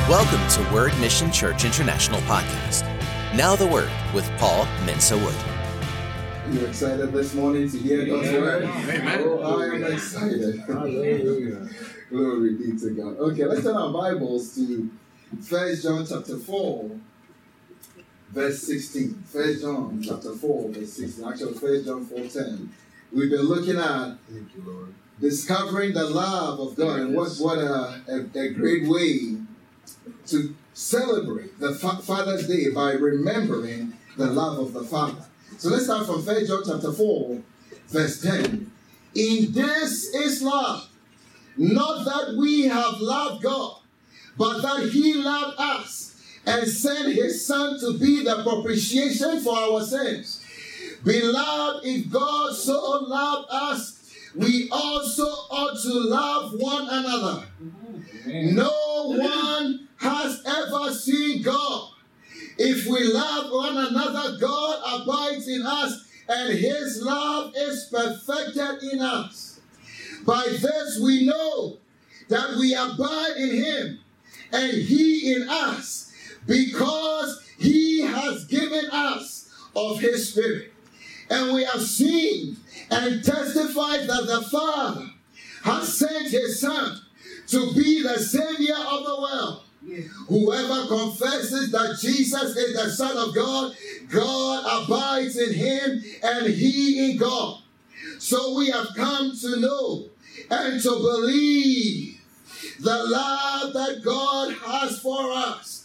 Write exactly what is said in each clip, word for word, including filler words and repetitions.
Welcome to Word Mission Church International Podcast. Now the Word with Paul Mensa Wood. You're excited this morning to hear God's Word? Amen. Oh, I am excited. Hallelujah. Glory be to God. Okay, let's turn our Bibles to First John chapter four, verse sixteen. First John chapter four, verse sixteen. Actually, First John four ten. We've been looking at Thank you, Lord. discovering the love of God, and what, what a, a, a great way to celebrate the Fa- Father's Day by remembering the love of the Father. So let's start from First John chapter four, verse ten. In this is love, not that we have loved God, but that He loved us and sent His Son to be the propitiation for our sins. Beloved, if God so loved us, we also ought to love one another. Amen. No one has ever seen God. If we love one another, God abides in us, and His love is perfected in us. By this we know that we abide in Him, and He in us, because He has given us of His Spirit. And we have seen and testified that the Father has sent His Son to be the Savior of the world. Yes. Whoever confesses that Jesus is the Son of God, God abides in Him and He in God. So we have come to know and to believe the love that God has for us.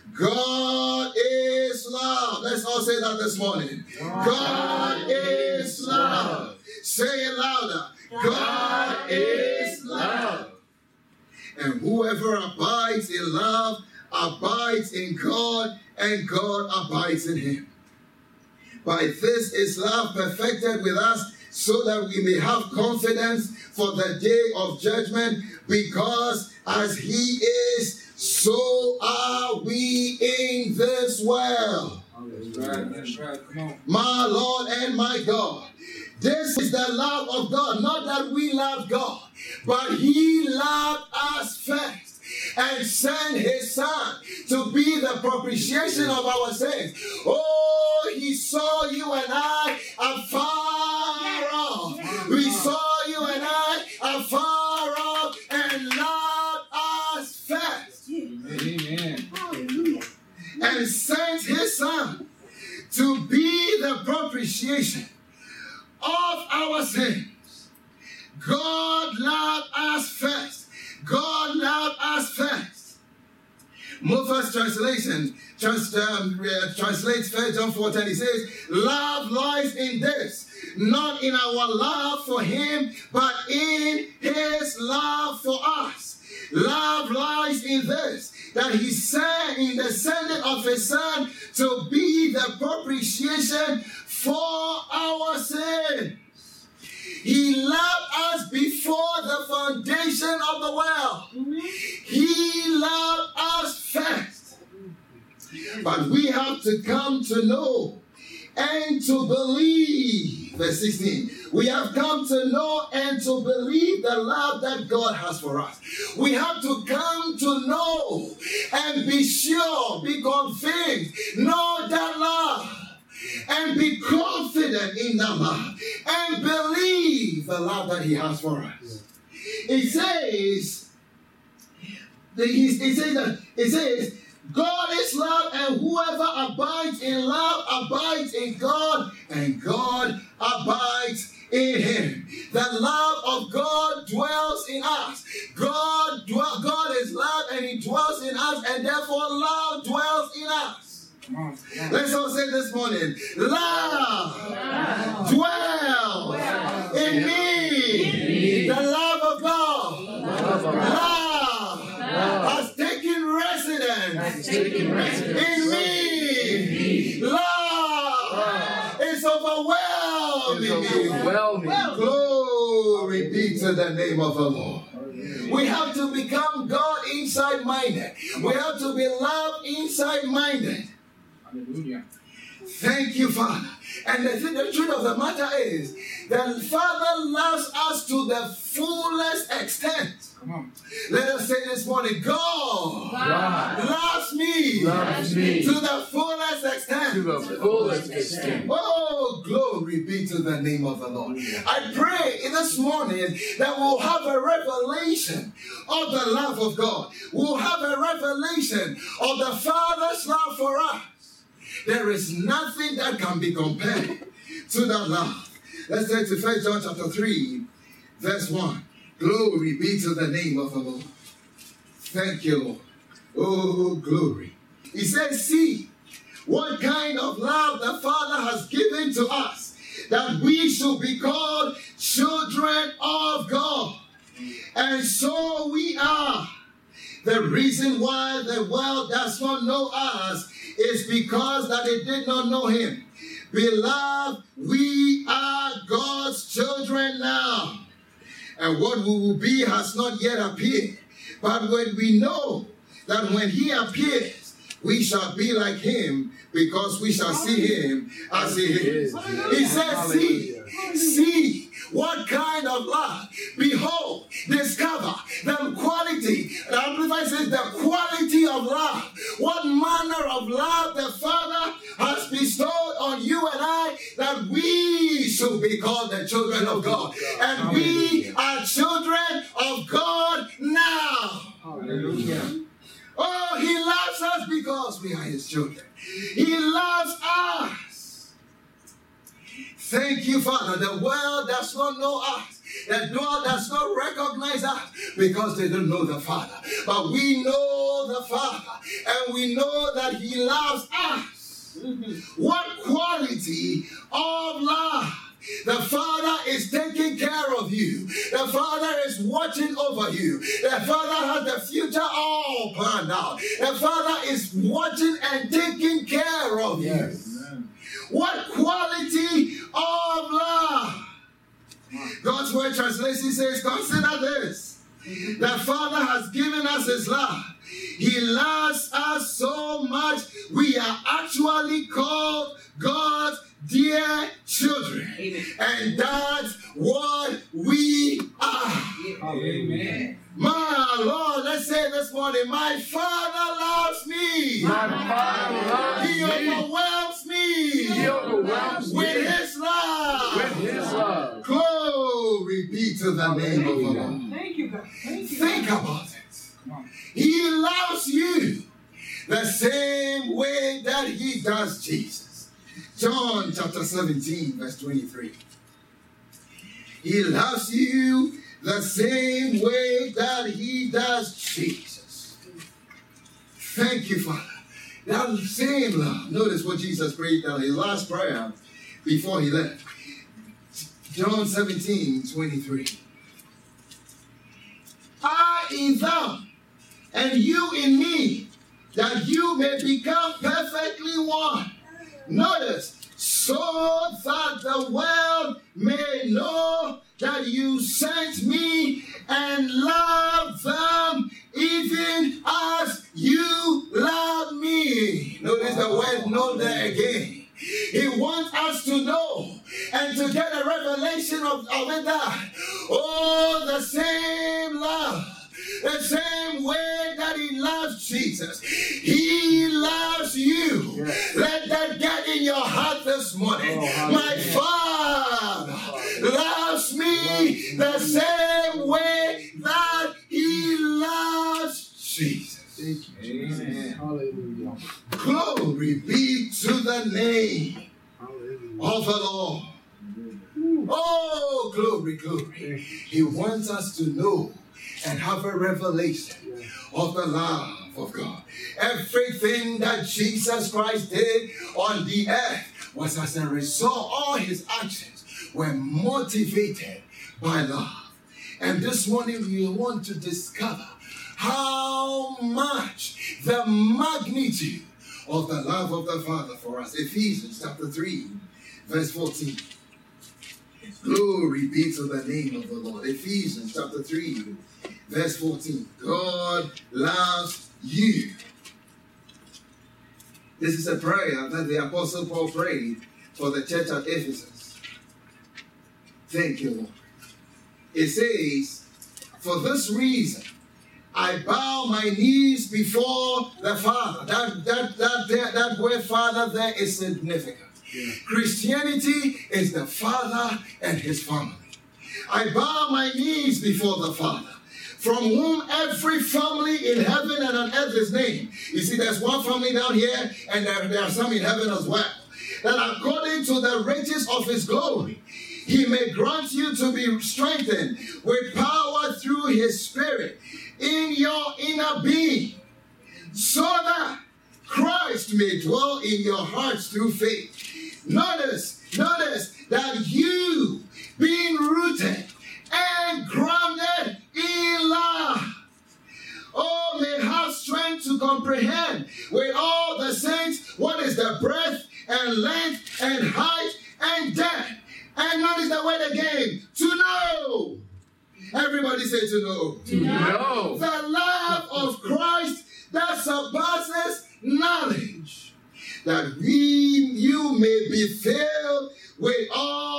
God is love. Let's all say that this morning. God, God is love. love. Say it louder. God, God is love. And whoever abides in love abides in God, and God abides in him. By this is love perfected with us, so that we may have confidence for the day of judgment, because as He is, so are we in this world. That's right, that's right. Come on. My Lord and my God. This is the love of God. Not that we love God, but He loved us first and sent His Son to be the propitiation of our sins. Oh, He saw you and I afar off. We saw you and I afar off and loved us first. Amen. Hallelujah. And sent His Son to be the propitiation of our sins. God loved us first. God loved us first. Moffatt's translation trans, um, uh, translates First John four ten. He says, love lies in this, not in our love for Him, but in His love for us. Love lies in this, that He sent in the sending of His Son to be the propitiation for our sins. He loved us before the foundation of the world. He loved us first. But we have to come to know and to believe. Verse sixteen. We have come to know and to believe the love that God has for us. We have to come to know and be sure, be convinced, know that love, and be confident in the love, and believe the love that He has for us. It says, it says that it says, God is love, and whoever abides in love abides in God, and God abides in Him. The love of God dwells in us. God, dwell, God is love, and He dwells in us, and therefore love dwells in us. Come on, come on. Let's all say this morning, love, love. dwells well. in me. The love of God, love, love. love. has taken residence, has taken residence. in me. In me. Love, love. is overwhelming me. Overwhelming. Glory be to the name of the Lord. We have to become God inside minded. We have to be love inside minded. Hallelujah. Thank you, Father. And the, the truth of the matter is that Father loves us to the fullest extent. Come on. Let us say this morning, God, God loves me, loves me to the fullest extent. To the fullest extent. Oh, glory be to the name of the Lord. I pray in this morning that we'll have a revelation of the love of God. We'll have a revelation of the Father's love for us. There is nothing that can be compared to that love. Let's turn to First John chapter three, verse one. Glory be to the name of the Lord. Thank you, Lord. Oh, glory. He says, see what kind of love the Father has given to us, that we should be called children of God. And so we are. The reason why the world does not know us is because that it did not know him. Beloved, we are God's children now. And what we will be has not yet appeared. But when we know that when he appears, we shall be like him, because we shall see him as he is. He says, see, see what kind of love. Behold, discover the quality. The Amplified says the quality of love. What manner of love the Father has bestowed on you and I, that we should be called the children of God. And we are children of God now. Hallelujah. Oh, he loves us because we are his children. He loves us. Thank you, Father. The world does not know us. The world does not recognize us because they don't know the Father. But we know the Father, and we know that he loves us. What quality of love. The Father is taking care of you. The Father is watching over you. The Father has the future all planned out. The Father is watching and taking care of you. Yes. What quality of love. God's Word translation says, consider this. The Father has given us his love. He loves us so much, we are actually called God's dear children. Amen. And that's what we are. Amen. My Lord, let's say this morning, my Father loves me. My Father loves He me. overwhelms me. He overwhelms with me. his love. With his love. Glory be to the name of the Lord. Thank you, God. Thank you. Think about it. He loves you the same way that he does Jesus. John chapter seventeen, verse twenty-three. He loves you the same way that he does Jesus. Thank you, Father. That same love. Notice what Jesus prayed in his last prayer before he left. John seventeen, twenty-three. I in them, and you in me, that you may become perfectly one. Notice, so that the world may know that you sent me and love them even as you love me. Notice the word know there again. He wants us to know and to get a revelation of, of it that, oh, the same love, the same way that he loves Jesus, he loves you. Yes. Let that get in your heart this morning. Oh, my Father loves me the same way that he loves Jesus. Thank you, Jesus. Hallelujah. Glory be to the name Hallelujah. Of the Lord. Oh, glory, glory. He wants us to know and have a revelation of the love of God. Everything that Jesus Christ did on the earth was as a result. All his actions were motivated by love. And this morning we want to discover how much the magnitude of the love of the Father for us. Ephesians chapter three, verse fourteen. Glory be to the name of the Lord. Ephesians chapter three, verse fourteen. God loves you. This is a prayer that the Apostle Paul prayed for the church at Ephesus. Thank you, Lord. It says, For this reason, I bow my knees before the Father. That, that, that, that, that word Father there is significant. Yeah. Christianity is the Father and his family. I bow my knees before the Father, from whom every family in heaven and on earth is named. You see, there's one family down here, and there, there are some in heaven as well. That according to the riches of his glory, he may grant you to be strengthened with power through his Spirit in your inner being, so that Christ may dwell in your hearts through faith. Notice, notice that you, being rooted and grounded in love, oh, may have strength to comprehend with all the saints what is the breadth and length and height and depth. And notice the word again, to know. Everybody say to know. To know. The love of Christ that surpasses knowledge, that we, you may be filled with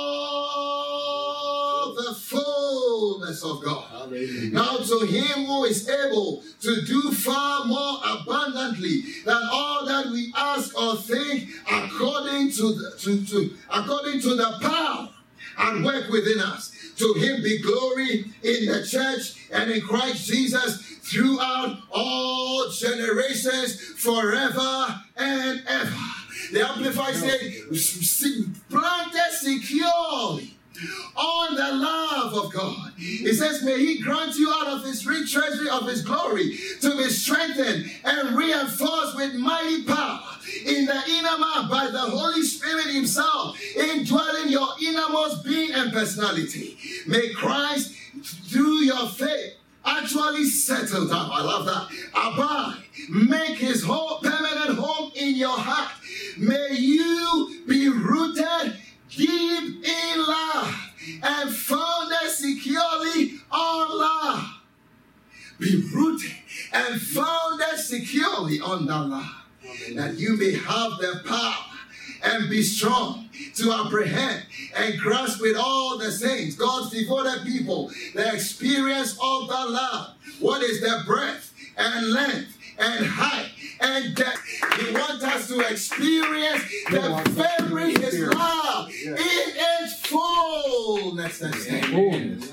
all the fullness of God. Hallelujah. Now to him who is able to do far more abundantly than all that we ask or think, according to the, to, to, according to the power and work within us. To him be glory in the church and in Christ Jesus throughout all generations, forever and ever. The Amplified says, planted securely on the love of God. It says, may he grant you out of his rich treasury of his glory to be strengthened and reinforced with mighty power in the inner man by the Holy Spirit himself, indwelling your innermost being and personality. May Christ, through your faith, actually settle down. I love that. Abide. Make his whole permanent home in your heart. May you be rooted deep in love and founded securely on love. Be rooted and founded securely on that love. That you may have the power and be strong to apprehend and grasp with all the saints, God's devoted people, the experience of the love. What is the breadth and length and height and depth? He wants us to experience the very his love in its fullness and fullness.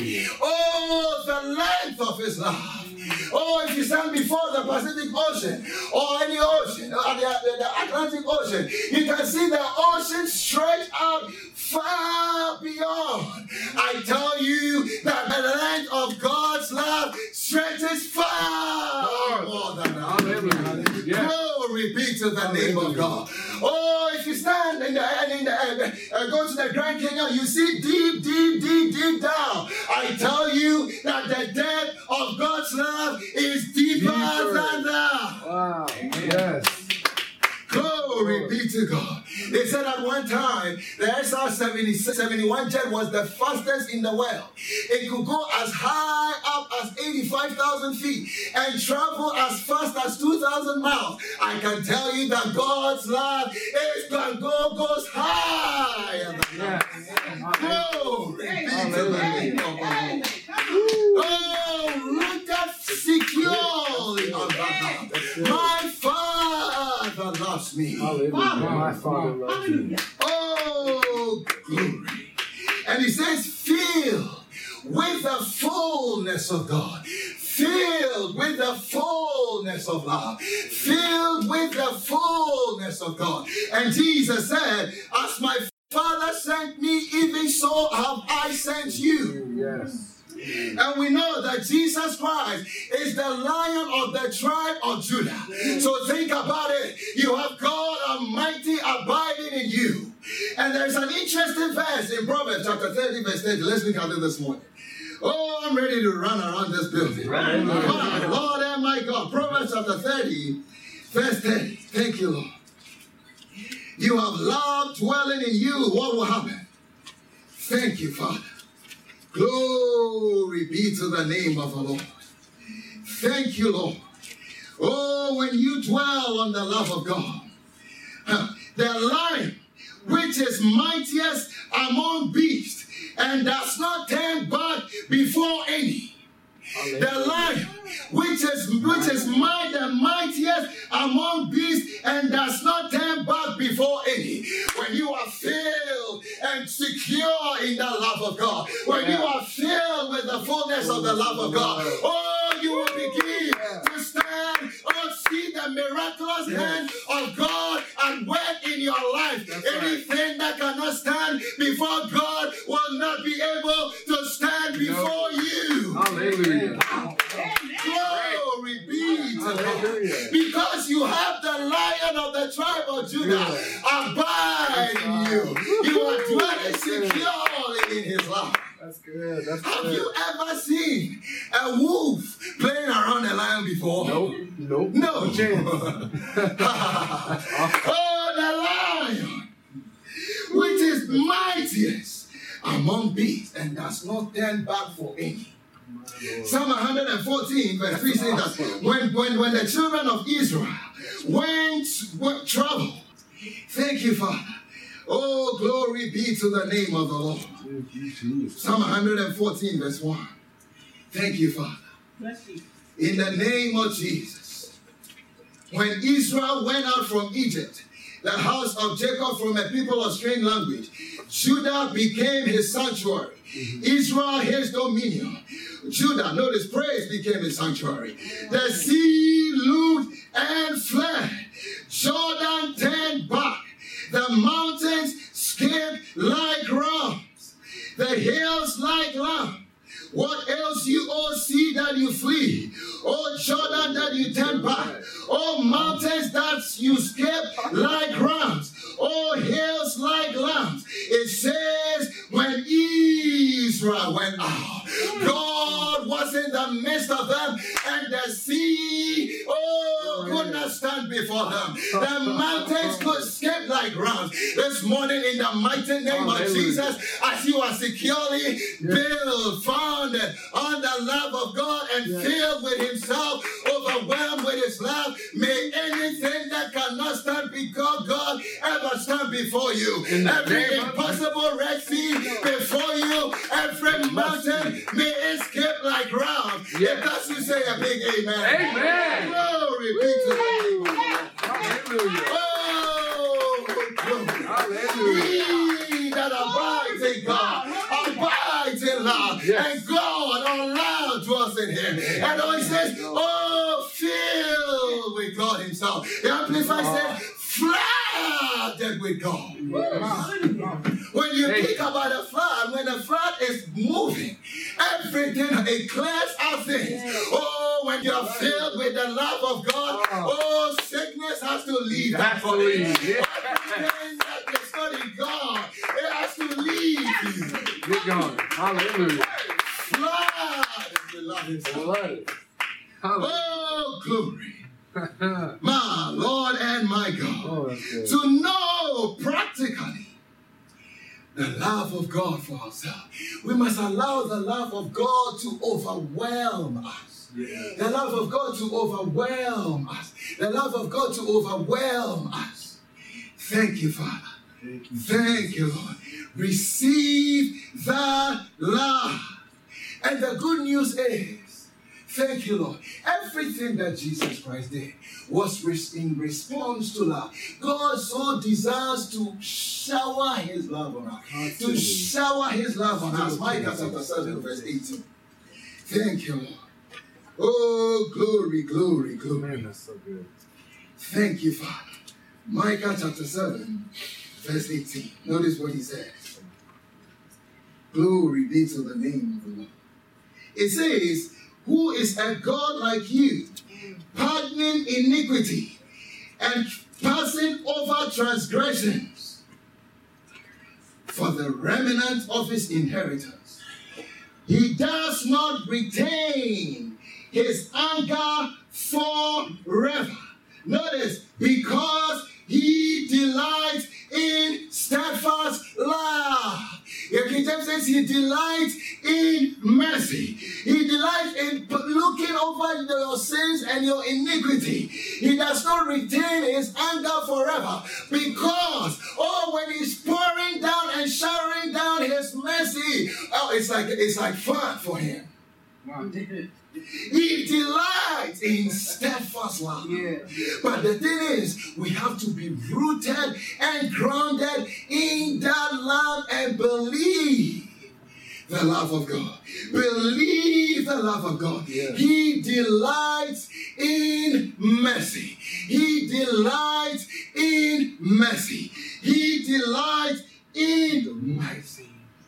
Oh, the length of his love. Oh, if you stand before the Pacific Ocean or any ocean, or the, the, the Atlantic Ocean, you can see the ocean stretch out far beyond. I tell you that the length of God's love stretches far more than that. Glory be to the name of God. Oh, if you stand in the, in the uh, uh, go to the Grand Canyon, you see deep, deep, deep, deep down. I tell you that the depth of God's love is deeper, deeper. than that. Wow. Yes. Glory be to God. They said at one time the S R seventy-one jet was the fastest in the world. It could go as high up as eighty-five thousand feet and travel as fast as two thousand miles. I can tell you that God's love is can go goes higher than that. Glory be to the name of God. Oh, rooted securely on that love. My Father loves me. Hallelujah. My Father loves me. Oh, glory. And he says, filled with the fullness of God. Filled with the fullness of love. Filled with the fullness of God. And Jesus said, as my Father sent me, even so have I sent you. Yes. And we know that Jesus Christ is the Lion of the tribe of Judah. So think about it. You have God Almighty abiding in you. And there's an interesting verse in Proverbs chapter thirty, verse thirty. Let's look at it this morning. Oh, I'm ready to run around this building. Right. My Lord and my God. Proverbs chapter thirty, verse thirty. Thank you, Lord. You have love dwelling in you. What will happen? Thank you, Father. Glory be to the name of the Lord. Thank you, Lord. Oh, when you dwell on the love of God, the lion which is mightiest among beasts and does not turn back before any. The lion, which is which is might the mightiest among beasts, and does not turn back before any. When you are filled and secure in the love of God, when you are filled with the fullness of the love of God, oh, you will begin to stand or see the miraculous hand of God and work in your life. Anything that cannot stand before God will not be able to stand before you. Hallelujah. Glory be to God. Because you have the Lion of the tribe of Judah abide in you. You are dwelling securely in his love. That's good. That's Have good. you ever seen a wolf playing around a lion before? Nope. Nope. No. No chance. Oh, the lion, which is mightiest among beasts and does not turn back for any. Psalm one fourteen, verse three says that when, when, when the children of Israel went, went travel, thank you, Father. Oh, glory be to the name of the Lord. Psalm one fourteen, verse one. Thank you, Father. In the name of Jesus. When Israel went out from Egypt, the house of Jacob from a people of strange language, Judah became his sanctuary. Israel his dominion. Judah, notice, praise became his sanctuary. The sea looked and fled. Jordan turned back. The mountains skipped like rams. The hills like lambs. What else you all see that you flee? Oh, Jordan, that you turn back. Oh, mountains that you skip like rams. Oh, hills like lambs. It says when Israel went out, God was in the midst of them, and the sea, oh, could not stand before them. The mountains could skip like rams. This morning, in the mighty name of Jesus, as you are securely built, founded on the love of God, and filled with himself, overwhelmed with his love, may anything that cannot stand before God ever stand before you. Every impossible Red Sea before you, every mountain, may it skip like rams. If that's you, say a big amen. Amen. Glory be to the name of the Lord. Hallelujah. Oh, glory. Hallelujah. He that abides in God abides in love, Yes. and God on love dwells in him. And oh, he says, oh, filled with God himself. The Amplified says, flooded with God. When you think about a flood, when a flood is moving, everything, it clears out things. Oh, when you're filled with the love of God, oh, sickness has to leave that body. Everything that is not in God, it has to leave you. Get going. Hallelujah. Flood with love himself. Blood. Hallelujah. Oh, glory. My Lord and my God. Oh, that's good. To know practically the love of God for ourselves, we must allow the love of God to overwhelm us. Yeah. The love of God to overwhelm us. The love of God to overwhelm us. Thank you, Father. Thank you. Thank you, Lord. Receive the love. And the good news is, thank you, Lord. Everything that Jesus Christ did was in response to love. God so desires to shower his love on us. To shower his love on us. Micah chapter seven, verse eighteen. Thank you, Lord. Oh, glory, glory, glory. Man, that's so good. Thank you, Father. Micah chapter seven, verse eighteen. Notice what he says. Glory be to the name of the Lord. It says, who is a God like you, pardoning iniquity and passing over transgressions for the remnant of his inheritance. He does not retain his anger forever. Notice, because he delights in steadfast love. The King James says he delights in mercy. He delights in looking over your sins and your iniquity. He does not retain his anger forever, because, oh, when he's pouring down and showering down his mercy, oh, it's like it's like fun for him. Wow. He delights in steadfast love. Yeah. But the thing is, we have to be rooted and grounded in that love and believe the love of God. Believe the love of God. Yeah. He delights in mercy. He delights in mercy. He delights in mercy.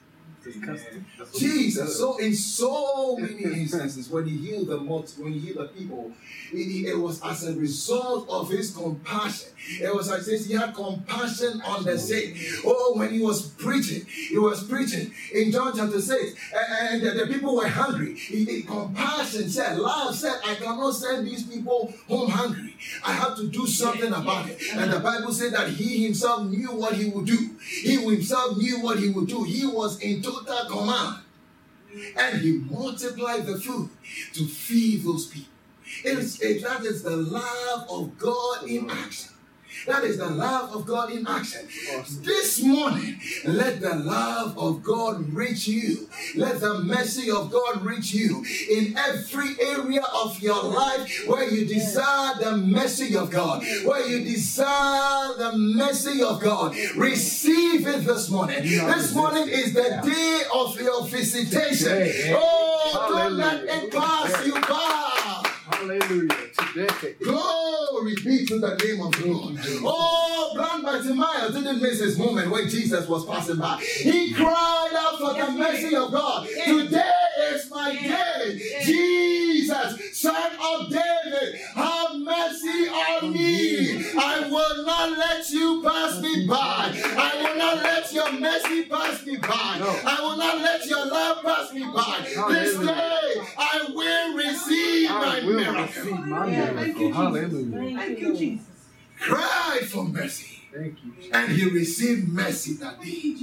Jesus, so in so many instances, when he healed the multi, when he healed the people, it, it was as a result of his compassion. It was like this, he had compassion on the sick. Oh, when he was preaching, he was preaching in John chapter six, and, and the, the people were hungry. He, he, compassion said, love said, I cannot send these people home hungry. I have to do something about it. And the Bible said that he himself knew what he would do. He himself knew what he would do. He was in total command. And he multiplied the food to feed those people. It is, it, that is the love of God in action. That is the love of God in action. This morning, let the love of God reach you. Let the mercy of God reach you in every area of your life where you desire the mercy of God. Where you desire the mercy of God. Receive it this morning. This morning is the day of your visitation. Oh, don't let it pass you by. Hallelujah. Today. Glory be to the name of God. Oh, blind Bartimaeus didn't miss his moment when Jesus was passing by. He cried out for the mercy of God. Today is my day. Jesus, Son of David, have mercy on me. I will not let you pass me by. I will not let your mercy pass me by. I will not let your love pass me by. This day I will receive my miracle. Receive my miracle. Hallelujah. Thank you, Jesus. Cried for mercy. Thank you. And he received mercy that day.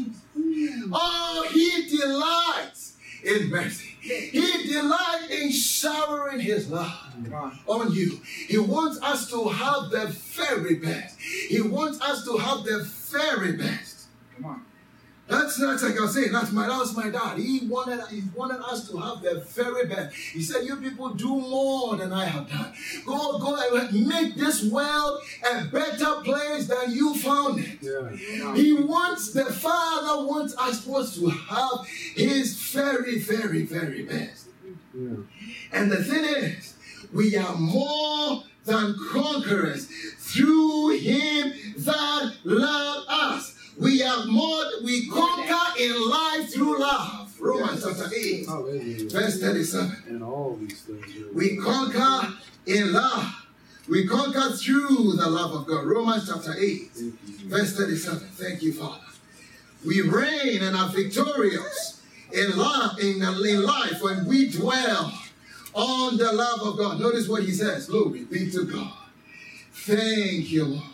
Oh, he delights in mercy. He delights in showering his love on you. He wants us to have the very best. He wants us to have the very best. Come on. That's not like I was saying, that's my, that was my dad. He wanted, he wanted us to have the very best. He said, you people do more than I have done. Go, go and make this world a better place than you found it. Yeah. He wants, the Father wants us wants to have his very, very, very best. Yeah. And the thing is, we are more than conquerors through him that loved us. We are more, we conquer in life through love. Romans chapter eight, Hallelujah. verse thirty-seven. And all these things. We conquer in love. We conquer through the love of God. Romans chapter eight, verse thirty-seven. Thank you, Father. We reign and are victorious in love, in, in life when we dwell on the love of God. Notice what he says. Glory be to God. Thank you, Lord.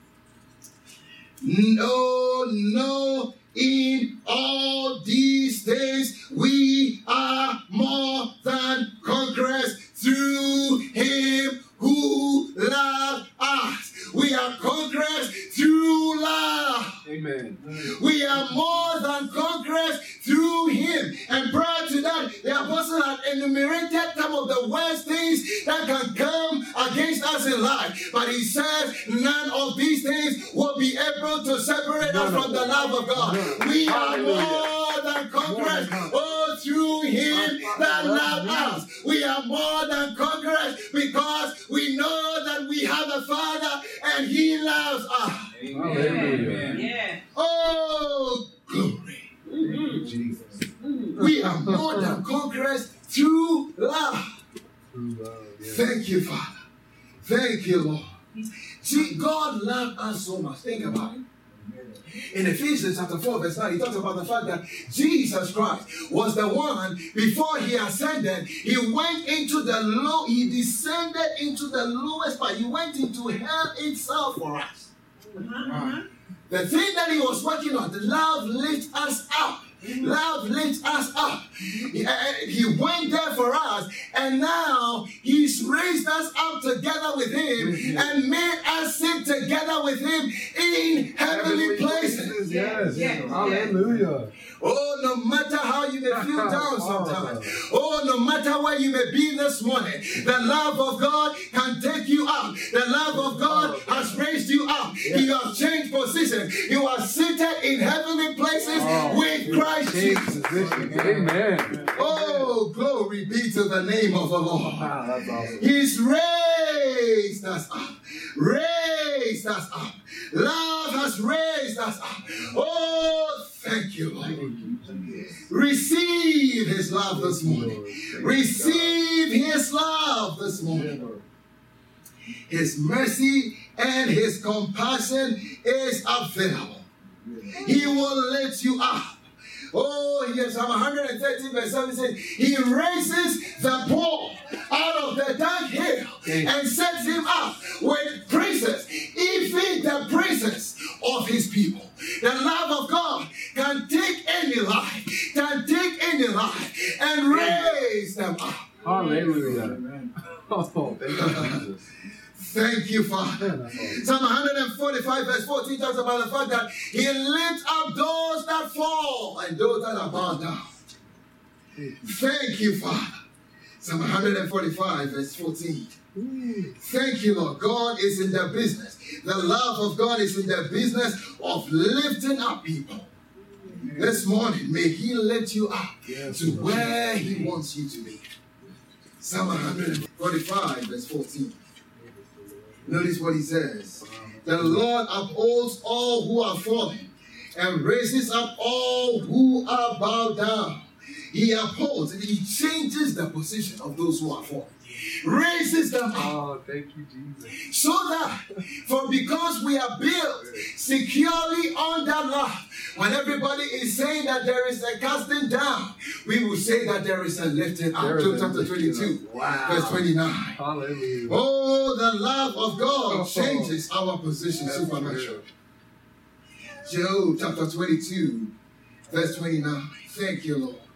No, no, in all these things we are more than conquerors through him who loved us. We are conquerors through love. Amen. We are more than conquerors through him. And prior to that, the apostle had enumerated some of the worst things that can come against us in life. But he says none of these things will be able to separate us from the love of God. We are more than conquerors. Oh, through him that loved us. We are more than conquerors because we know that we have a Father and he loves us. Amen. Yeah. Oh, glory. Mm-hmm. Jesus. We are more than conquerors through love. Through love, yeah. Thank you, Father. Thank you, Lord. See, God loved us so much. Think about it. In Ephesians chapter four, verse nine, he talks about the fact that Jesus Christ was the one, before he ascended, he went into the low, he descended into the lowest part. He went into hell itself for us. Uh-huh. The thing that he was working on, the love lifts us up. Love lifts us up. He, he went there for us, and now he's raised us up together with him and made us sit together with him in heavenly places. Yes. Yes. Hallelujah. Oh, no matter how you may you down sometimes. Oh, no matter where you may be this morning, the love of God can take you up. The love of God has raised you up. You have changed position. You are seated in heavenly places with Christ Jesus. Amen. Oh, glory be to the name of the Lord. That's awesome. He's raised us up. Raised us up. Love has raised us up. Oh, thank you, Lord. Receive His love this morning. Receive His love this morning. His mercy and His compassion is available. He will lift you up. Oh, yes, Psalm one thirteen verse seven says, He raises the poor out of the dunghill and sets him up with princes, even the princes of His people. The love of God can take any life, can take any life and raise them up. Hallelujah. Oh, thank you, Jesus. Thank you, Father. Psalm one forty-five verse fourteen talks about the fact that He lifts up those that fall and those that are bowed down. Thank you, Father. Psalm one forty-five verse fourteen. Thank you, Lord. God is in the business. The love of God is in the business of lifting up people. This morning, may He lift you up to where He wants you to be. Psalm one forty-five verse fourteen. Notice what He says. The Lord upholds all who are fallen and raises up all who are bowed down. He upholds and He changes the position of those who are fallen. Raises them up. Oh, thank you, Jesus. So that, for because we are built securely on that love, when everybody is saying that there is a casting down, we will say that there is a lifting up. Job chapter twenty-two, wow. Verse twenty-nine. Hallelujah. Oh, the love of God changes our position supernaturally. Job chapter twenty-two, verse twenty-nine. Thank you, Lord.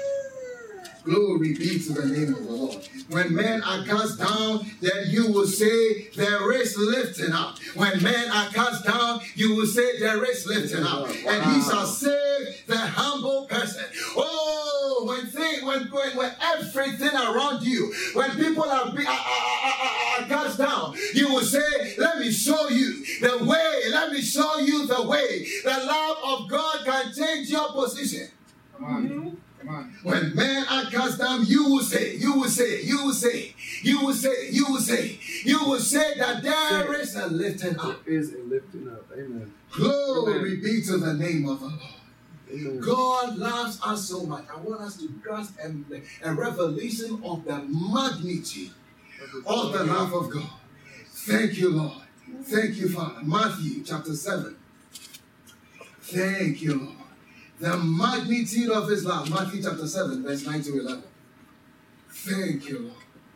Glory be to the name of the Lord. When men are cast down, then you will say there is lifting up. When men are cast down, you will say there is lifting up. And He shall save the humble person. Oh, when thing, when, when, when everything around you, when people are, be, are, are, are, are cast down, you will say, let me show you the way. Let me show you the way. The love of God can change your position. Come on. When men are cast down, you will say, you will say, you will say, you will say, you will say, you will say that there is a lifting up. There is a lifting up. Amen. Glory Amen. be to the name of the Lord. Amen. God loves us so much. I want us to grasp a, a revelation of the magnitude of the love of God. Thank you, Lord. Thank you, Father. Matthew chapter seven. Thank you, Lord. The magnitude of His love. Matthew chapter seven, verse nine to eleven. Thank you, Lord.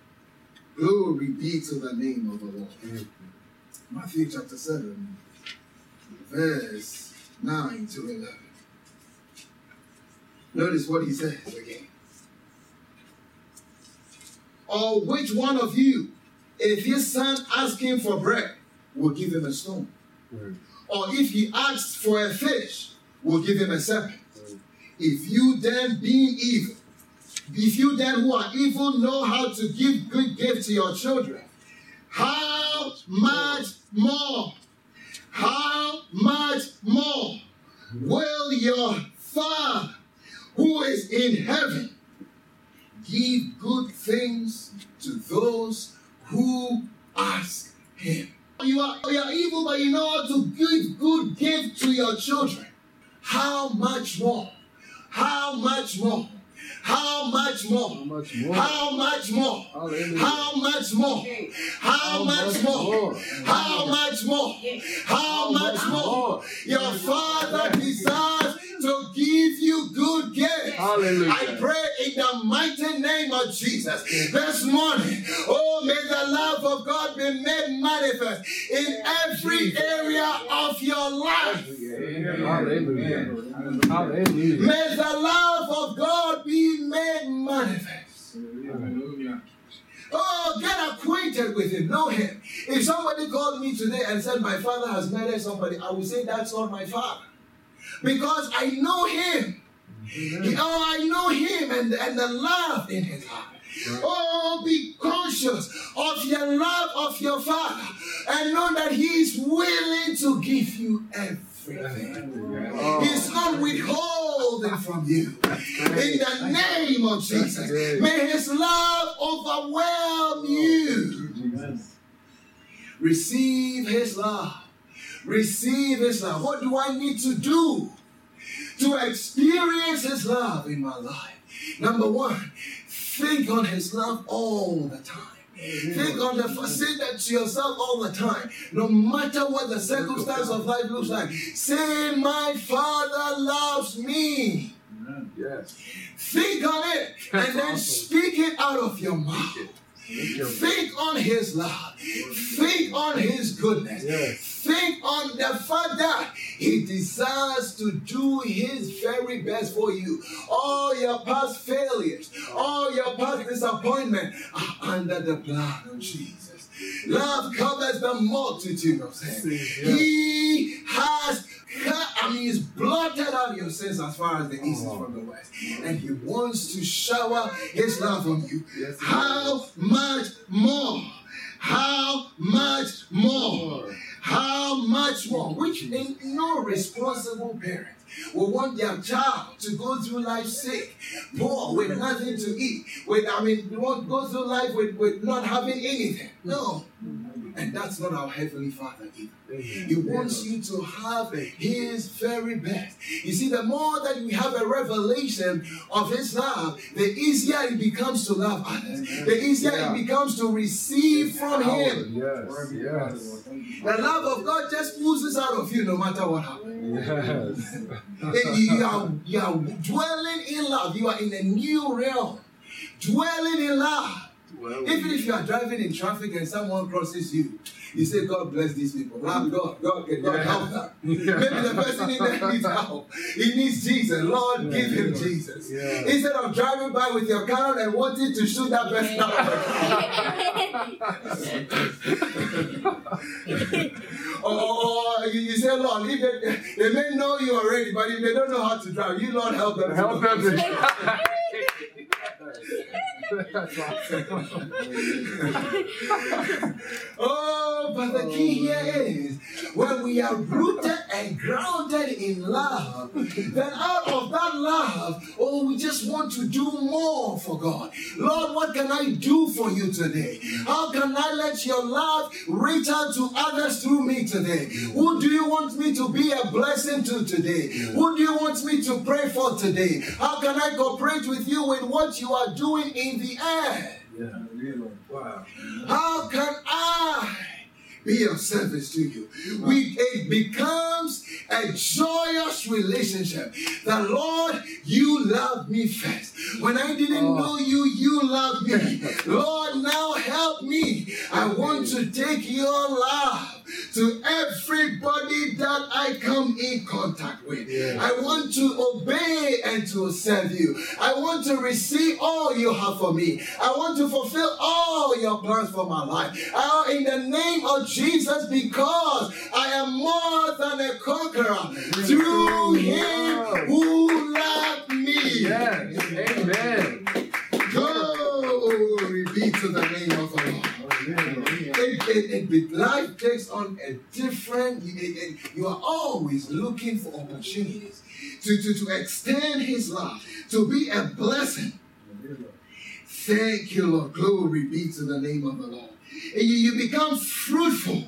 Glory be to the name of the Lord. Mm-hmm. Matthew chapter seven, verse nine to eleven. Notice what He says again. Or which one of you, if his son asks him for bread, will give him a stone? Mm-hmm. Or if he asks for a fish, will give him a serpent? Mm-hmm. If you then, being evil, if you then who are evil know how to give good gifts to your children, how much more, how much more will your Father who is in heaven give good things to those who ask Him? You are, you are evil, but you know how to give good gifts to your children. How much more? How much more? How much more? How much more? How much more? How much more? How much more? How much more? How much more? Your Father desires to give you good gifts. Hallelujah. I pray in the mighty name of Jesus this morning, oh, may the love of God be made manifest in every area of your life. Hallelujah. Hallelujah. May the love of God be made manifest. Hallelujah. Oh, get acquainted with Him. Know Him. If somebody called me today and said, my father has murdered somebody, I would say, that's not my father. Because I know him. He, oh, I know him and, and the love in his heart. Oh, be conscious of your love of your Father and know that he is willing to give you everything. Oh. He's not withholding from you. In the name of Jesus, may his love overwhelm you. Receive his love. Receive his love. What do I need to do to experience his love in my life? Number one, think on his love all the time. Think on the, say that to yourself all the time. No matter what the circumstance of life looks like. Say, my Father loves me. Yes. Think on it and then speak it out of your mouth. Think on his love. Think on his goodness. Yes. Think on the fact that he desires to do his very best for you. All your past failures, all your past disappointment are under the blood of Jesus. Love covers the multitude of sins. He has, I mean, he's blotted out your sins as far as the east is from the west. And he wants to shower his love on you. How much more? How much more? How much more? Which in no responsible parent will want their child to go through life sick, poor, with nothing to eat. With, I mean, they won't go through life with, with not having anything. No. And that's not our Heavenly Father either. He wants you to have his very best. You see, the more that we have a revelation of his love, the easier it becomes to love others. The easier it becomes to receive from him. Yes, yes. The love of God just oozes out of you no matter what happens. Yes. you, are, you are dwelling in love. You are in a new realm. Dwelling in love. Well, even if you are driving in traffic and someone crosses you, you say, God bless these people. Love God. God, God yeah. help them. Yeah. Maybe the person in there needs help. He needs Jesus. Lord, yeah. give him Jesus. Yeah. Instead of driving by with your car and wanting to shoot that person out of the car. or, or you, you say, Lord, if they, they may know you already, but if they don't know how to drive, you, Lord, help them. Help them to drive. Oh, but the key here is when we are rooted and grounded in love, then out of that love, oh, we just want to do more for God. Lord, what can I do for you today? How can I let your love reach out to others through me today? Who do you want me to be a blessing to today? Who do you want me to pray for today? How can I cooperate with you with what you are doing in the air? Yeah, really. Wow. How can I be of service to you? We, it becomes a joyous relationship. The Lord, you loved me first. When I didn't oh. know you, you loved me. Lord, now help me. I want to take your love to everybody that I come in contact with. Yeah. I want to obey and to serve you. I want to receive all you have for me. I want to fulfill all your plans for my life. Uh, in the name of Jesus, because I am more than a conqueror through him who loved me. Yes. Amen. Glory be to the name of the Lord. It, it, it, life takes on a different, it, it, you are always looking for opportunities to, to, to extend his love, to be a blessing. Thank you, Lord. Glory be to the name of the Lord. And you, you become fruitful.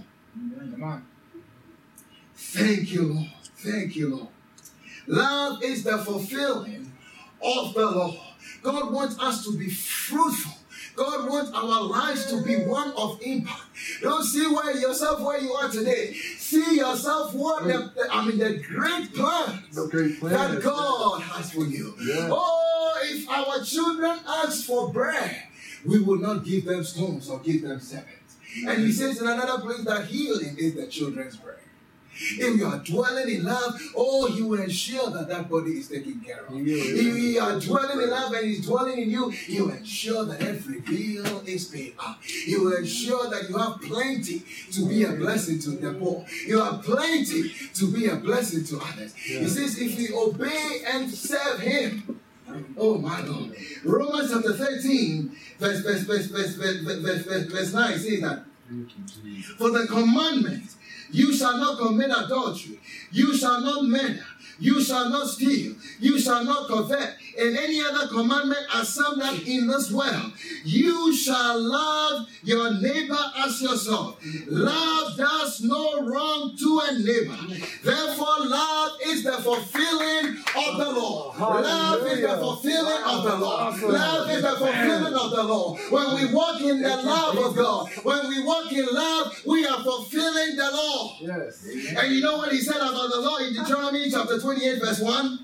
Thank you, Lord. Thank you, Lord. Love is the fulfilling of the law. God wants us to be fruitful. God wants our lives to be one of impact. Don't see where yourself where you are today. See yourself what the, the I mean the great plans the great plan that God has for you. Yeah. Oh, if our children ask for bread, we will not give them stones or give them serpents. And he says in another place that healing is the children's bread. If you are dwelling in love, oh, He will ensure that that body is taken care of. If you are dwelling in love and He's dwelling in you, He will ensure that every bill is paid up. He will ensure that you have plenty to be a blessing to the poor. You have plenty to be a blessing to others. Yeah. He says, if we obey and serve Him, oh my Lord. Romans chapter thirteen, verse, verse, verse, verse, verse, verse, verse, verse nine says that, for the commandment, you shall not commit adultery, you shall not murder, you shall not steal, you shall not covet, and any other commandment are summed up in this world. You shall love your neighbor as yourself. Love does no wrong to a neighbor. Therefore, love is the fulfilling of the law. Love is the fulfilling of the law. Love is the fulfilling of the law. When we walk in the love of God, when we walk in love, we are fulfilling the law. Yes. And you know what He said about the law in Deuteronomy chapter twenty-eight, verse one?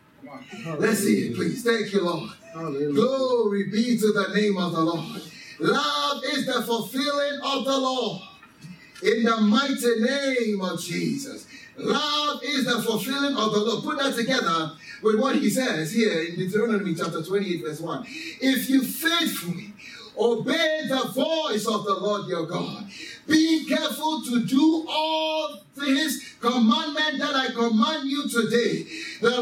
Let's see it, please. Thank you, Lord. Hallelujah. Glory be to the name of the Lord. Love is the fulfilling of the law. In the mighty name of Jesus. Love is the fulfilling of the law. Put that together with what He says here in Deuteronomy chapter twenty-eight, verse one. If you faithfully obey the voice of the Lord your God, be careful to do all His commandment that I command you today, the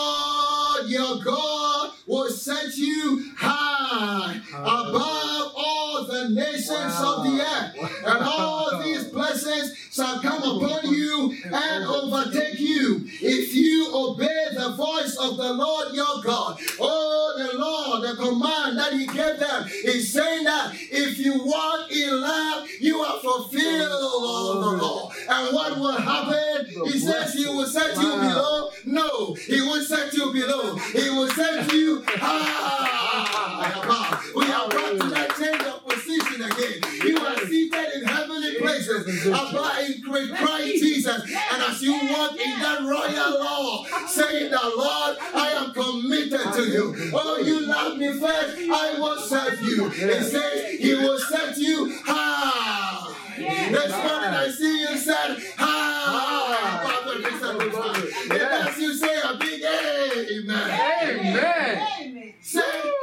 Lord your God will set you high above all the nations wow. of the earth, wow. and all these blessings shall come upon you and overtake you if you obey the voice of the Lord your God. Oh, the Lord, the command that He gave them is saying that if you walk in love, you are fulfilled all the law. And what will happen? He says He will set you below. No, He will set you below. He will set you high above. We are brought to that change of position again. You are seated in heavenly places above in Christ Jesus. And as you walk in that royal law, saying that, Lord, I am committed to you. Oh, you love me first, I will serve you. It says He will set you high. This morning I see you said high. Yes. As you say a big amen. Amen. Say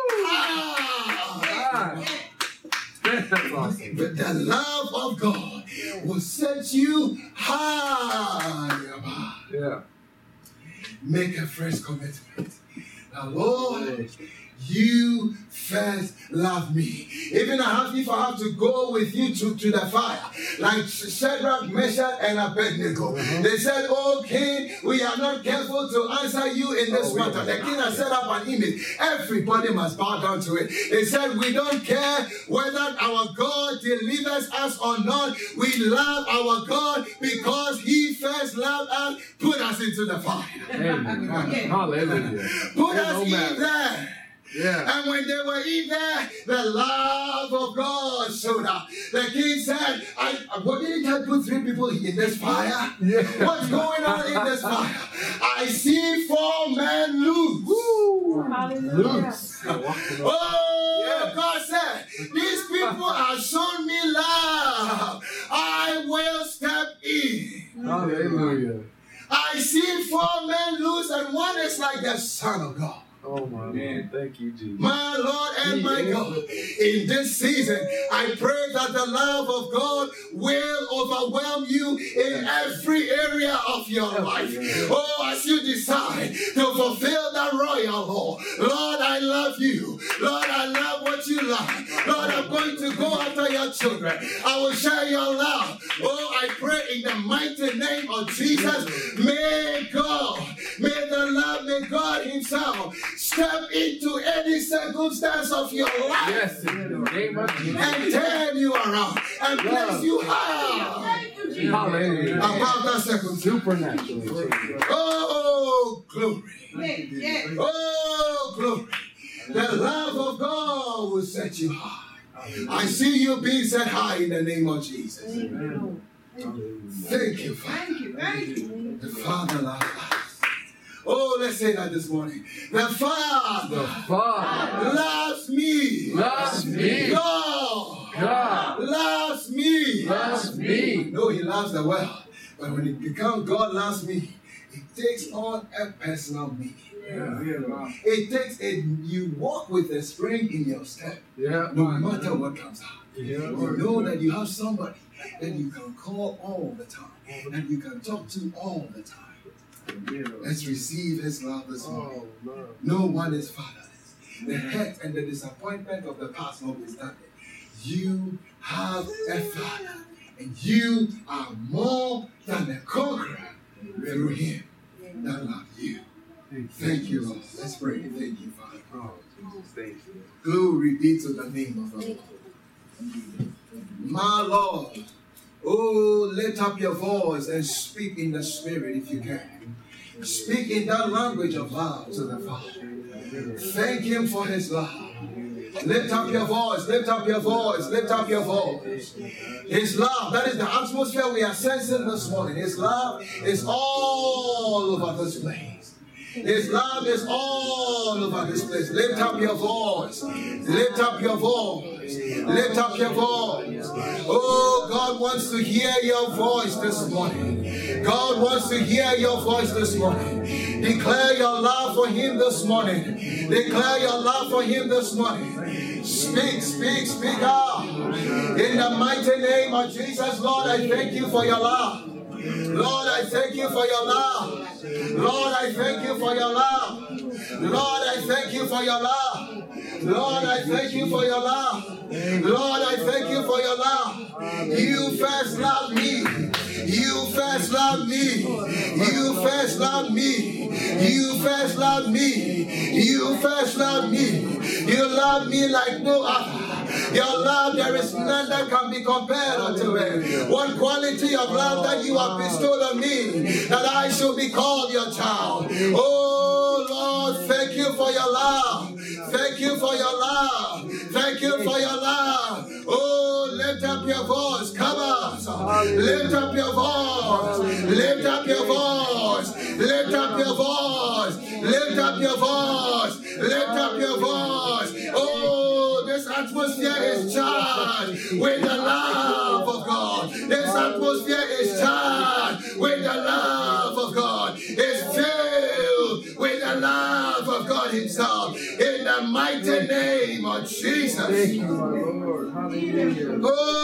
high. That's awesome. But the love of God will set you high. Yeah. Make a fresh commitment. Now, Lord, you first love me. Even if I have to go with you to, to the fire, like Shadrach, Meshach, and Abednego. Uh-huh. They said, oh king, we are not careful to answer you in this oh, matter. The king has set up an image. Everybody must bow down to it. They said, we don't care whether our God delivers us or not. We love our God because He first loved us, put us into the fire. Amen. Hallelujah. Put us in there. Yeah. And when they were in there, the love of God showed up. The king said, I, what didn't I put three people in this fire? Yeah. What's going on in this fire? I see four men loose. Woo. Loose. Oh, yeah. God said, these people have shown me love. I will step in. Hallelujah. I see four men loose, and one is like the Son of God. Oh my man, thank you, Jesus. My Lord and my God, in this season, I pray that the love of God will overwhelm you in every area of your life. Oh, as you decide to fulfill that royal law, Lord, I love you. Lord, I love what you love. Lord, I'm going to go after your children. I will share your love. Oh, I pray in the mighty name of Jesus, may God, may the love, may God Himself step into any circumstance of your life. Yes, in the name of Jesus. And turn you around and place you high. Hallelujah. About that circumstance. Supernatural. Oh, glory. Oh, glory. The love of God will set you high. I see you being set high in the name of Jesus. Amen. Thank you, Father. Thank you. Thank you. The Father loves us. Oh, let's say that this morning. The Father, the Father loves me. Loves me. God, God loves me. Loves me. No, He loves the world. But when it becomes God loves me, it takes on a personal meaning. Yeah, yeah. It takes a, you walk with a spring in your step, Yeah. no matter what comes out. Yeah. You know that you have somebody that you can call all the time, and you can talk to all the time. Let's receive His love this morning. Oh, man. No one is fatherless. The hurt and the disappointment of the past notwithstanding, you have a Father, and you are more than a conqueror through Him that loved you. Thank you, Lord. Let's pray. Thank you, Father. Oh, Jesus, thank you. Glory be to the name of the Lord. My Lord, oh, lift up your voice and speak in the Spirit if you can. Speak in that language of love to the Father. Thank Him for His love. Lift up your voice, lift up your voice, lift up your voice. His love, that is the atmosphere we are sensing this morning. His love is all over this place. His love is all over this place. Lift up your voice. Lift up your voice. Lift up your voice. Oh, God wants to hear your voice this morning. God wants to hear your voice this morning. Declare your love for Him this morning. Declare your love for Him this morning. Speak, speak, speak out. In the mighty name of Jesus, Lord, I thank you for your love. Lord, I thank you for your love. Lord, I thank you for your love. Lord, I thank you for your love. Lord, I thank you for your love. Lord, I thank you for your love. You first loved me. You first loved me. You first loved me. You first loved me. You first loved me. You love me like no other. Your love, there is none that can be compared unto it. One quality of love that you have bestowed on me, that I shall be called your child. Oh Lord, thank you for your love. Thank you for your love. Thank you for your love. Oh, lift up your voice. Come on. Lift up your voice. Lift up your voice. Lift up your voice. Lift up your voice. Lift up your voice. Oh, this atmosphere is charged with the love of God. This atmosphere is charged with the love of God. It's filled with the love of God Himself. In the mighty name of Jesus. Thank you, my Lord. Hallelujah.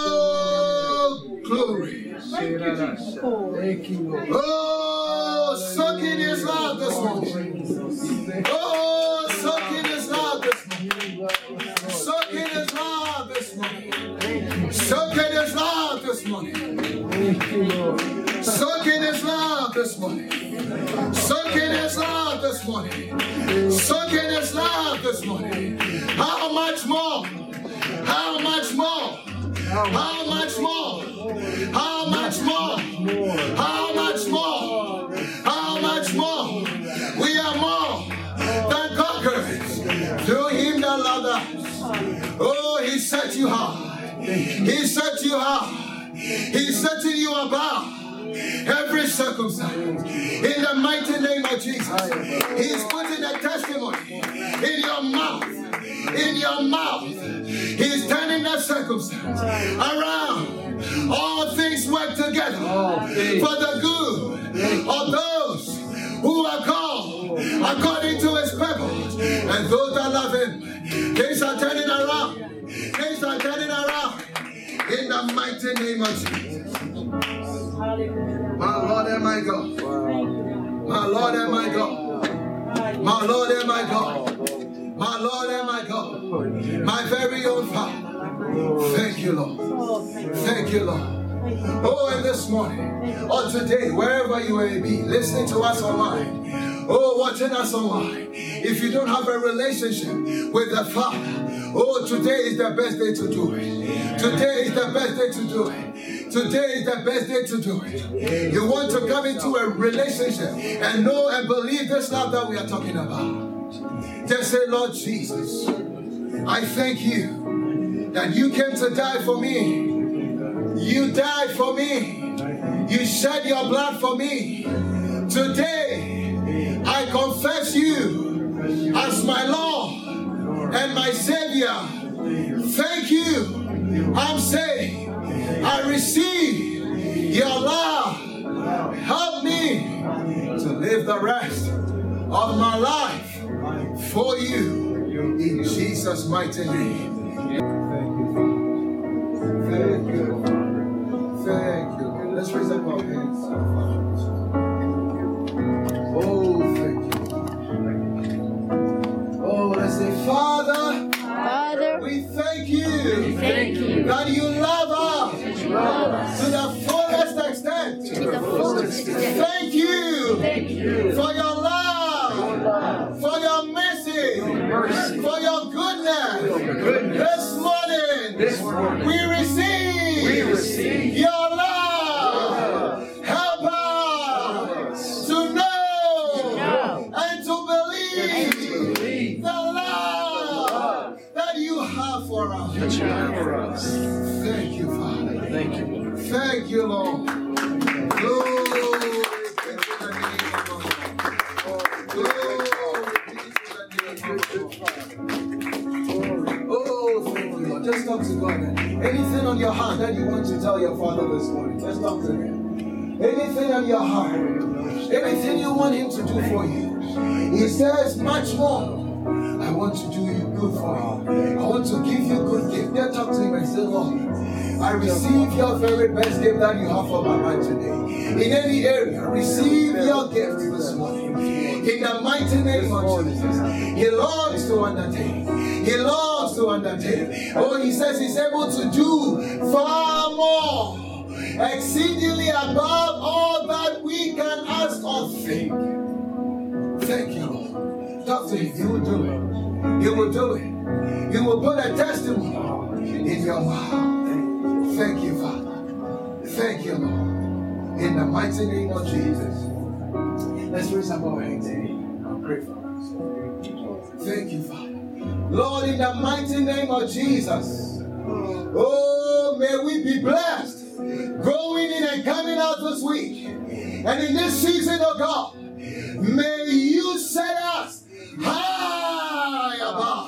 Oh, glory. Thank you, Lord. Oh, soak in His love this morning. Oh, soak in His love this morning. Soak in His love this morning. Soak in His love this morning. Thank you, Lord. Soak in His love this morning. Soak in His love this morning. Soak in His love this morning. How much more? How much more? How much more? How much more? How much more? How much more? We are more than conquerors through Him that loved us. Oh, He set you high. He set you high. He's setting you above every circumstance. In the mighty name of Jesus, He's putting a testimony in your mouth. In your mouth. He's turning that circumstance around. All things work together for the good of those who are called according to His purpose. And those that love Him, things are turning around. Things are turning around. In the mighty name of Jesus. My Lord and my God. My Lord and my God. My Lord and my God. My Lord and my God. My very own Father. Thank you, Lord. Thank you, Lord. Oh, and this morning, or today, wherever you may be, listening to us online, oh, watching us online, if you don't have a relationship with the Father, oh, today is the best day to do it. Today is the best day to do it. Today is the best day to do it. You want to come into a relationship and know and believe this love that we are talking about. Just say, Lord Jesus, I thank you that you came to die for me. You died for me. You shed your blood for me. Today, I confess you as my Lord and my Savior. Thank you. I'm saved. I receive your love live the rest of my life for you. In Jesus' mighty name. Thank you. Thank you. Let's raise up our hands. Oh, thank you. Oh, let's say, Father, Father, we thank you, we thank you that you love us, that you love us to the fullest extent. to the fullest extent. Thank you, Thank you for your love, for your mercy, for your goodness. This morning, we receive, We receive your love. Help us to know and to believe believe the love that you have for us. that you have for us. Thank you, Father. Thank you, Lord. Thank you, Lord. Glory to the name of God. Glory to the name of God. Oh, thank you, Lord. Just talk to God. Anything on your heart that you want to tell your Father this morning, just talk to Him. Anything on your heart, anything you want Him to do for you. He says much more. I want to do you good for you. I want to give you good gift. Then talk to Him and say, Lord, I receive your very best gift that you have for my life today. In any area, receive your gift this morning. In the mighty name of Jesus. He longs to undertake. He longs to undertake. Oh, He says He's able to do far more, exceedingly above all that we can ask or think. Thank you, Lord. Talk to Him. He will do it. He will do it. He will put a testimony in your mouth. Thank you, Father. Thank you, Lord. In the mighty name of Jesus. Let's raise up our hands and pray for us. Thank you, Father. Lord, in the mighty name of Jesus. Oh, may we be blessed going in and coming out this week. And in this season, oh God, may you set us high above,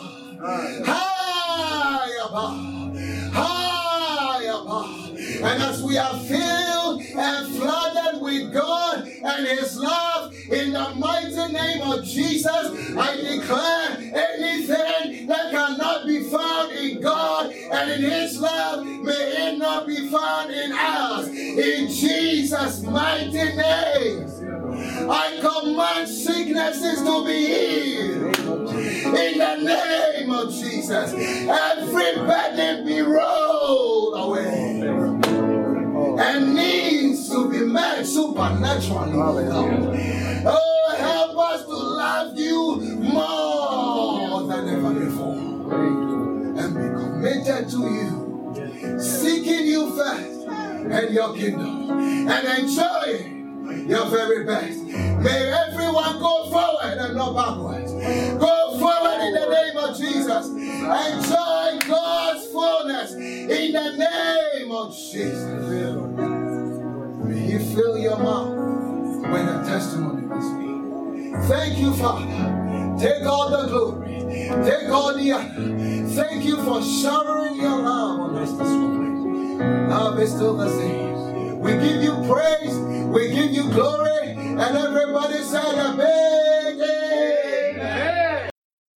high above, high above. And as we are filled and flooded with God and His love, in the mighty name of Jesus, I declare anything that cannot be found in God and in His love, may it not be found in us. In Jesus' mighty name, I command sicknesses to be healed. In the name of Jesus, every burden be rolled away. And needs to be met supernaturally. Oh, help us to love you more than ever before. And be committed to you. Seeking you first and your kingdom. And enjoying your very best. May everyone go forward and not backwards. Go forward in the name of Jesus. Enjoy God's fullness in the name of Jesus. May He fill your mouth with a testimony this week. Thank you, Father. Take all the glory. Take all the honor. Thank you for showering your love on us this morning. Love is still the same. We give you praise. We give you glory. And everybody said a big amen.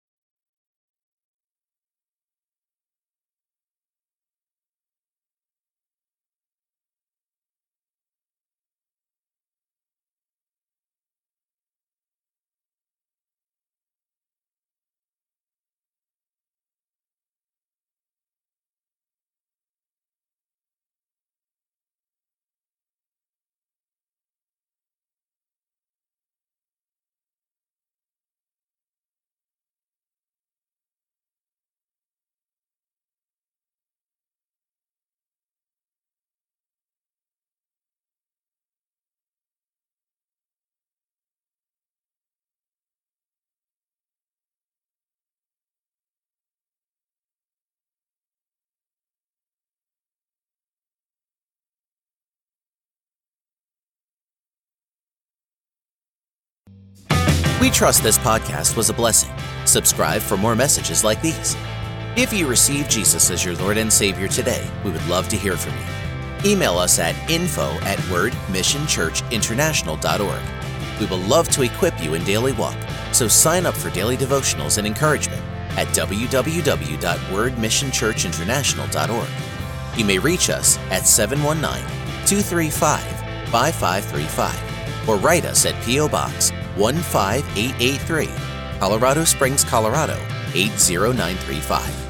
We trust this podcast was a blessing. Subscribe for more messages like these. If you receive Jesus as your Lord and Savior today, we would love to hear from you. Email us at info at word mission church international dot org. We will love to equip you in daily walk, so sign up for daily devotionals and encouragement at w w w dot word mission church international dot org. You may reach us at seven one nine, two three five, five five three five or write us at P O Box one five eight eight three, Colorado Springs, Colorado eight zero nine three five.